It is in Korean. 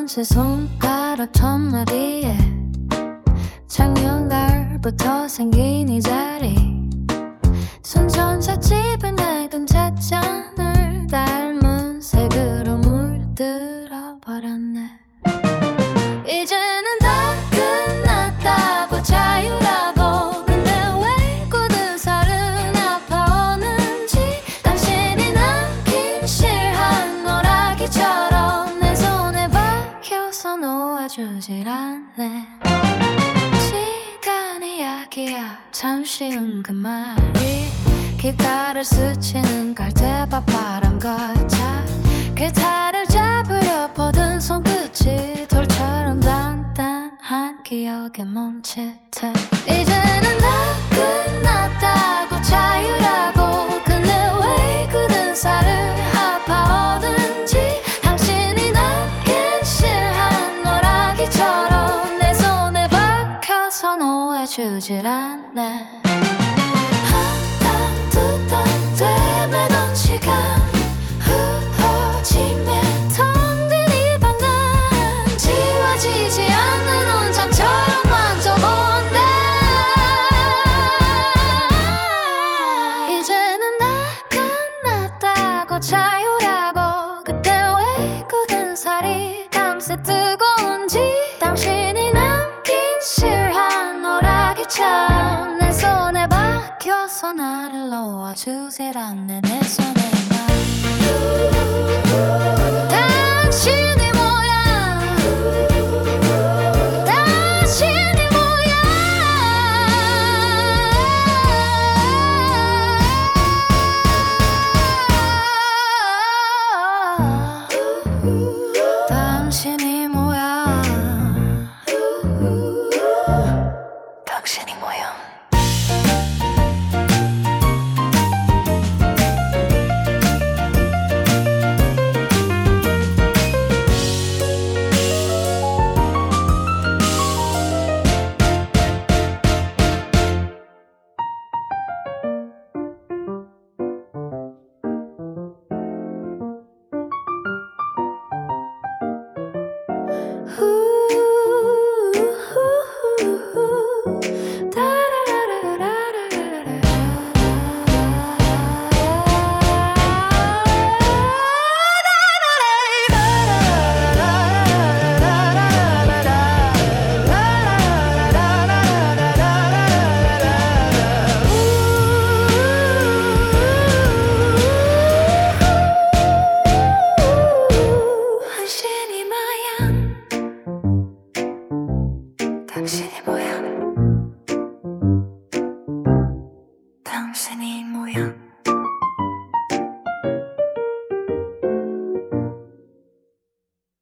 새 손가락 첫마디에 작년달부터 생긴 이 자리 손전자집에 낡은 찻잔을 닮은 색으로 물들어 버렸네. 이제는 다 끝났다고 자유라고. 근데 왜 굳은 살은 아파오는지 당신이 남긴 실한 노라기처럼 내 손에 박혀서 놓아주질 않네. 시간이 약이야 참 쉬운 그 말이 귓가를 스치는 갈대밭 바람같아 기타를 잡으려 뻗은 손끝이 돌처럼 단단한 기억에 멈칫해. 이제는 다 끝났다고 자유라고. 근데 왜 굳은 살을 아파오는지 당신이 남긴 실한 노라기처럼 내 손에 박혀서 놓아주질 않네. 되매던 시간 흐어짐에 텅 빈 이 방은 지워지지 않는 온장처럼 만져본대. 이제는 다 끝났다고 자유라고. 그때 왜 굳은 살이 밤새 뜨거운지 당신이 남긴 실한 노라기처럼 내 손에 박혀서 나를 놓아주질 않네. 내 손에 당신이 뭐야 당신이 뭐야. 당신이 뭐야 당신이 뭐야. 당신이 뭐야 당신이 뭐야.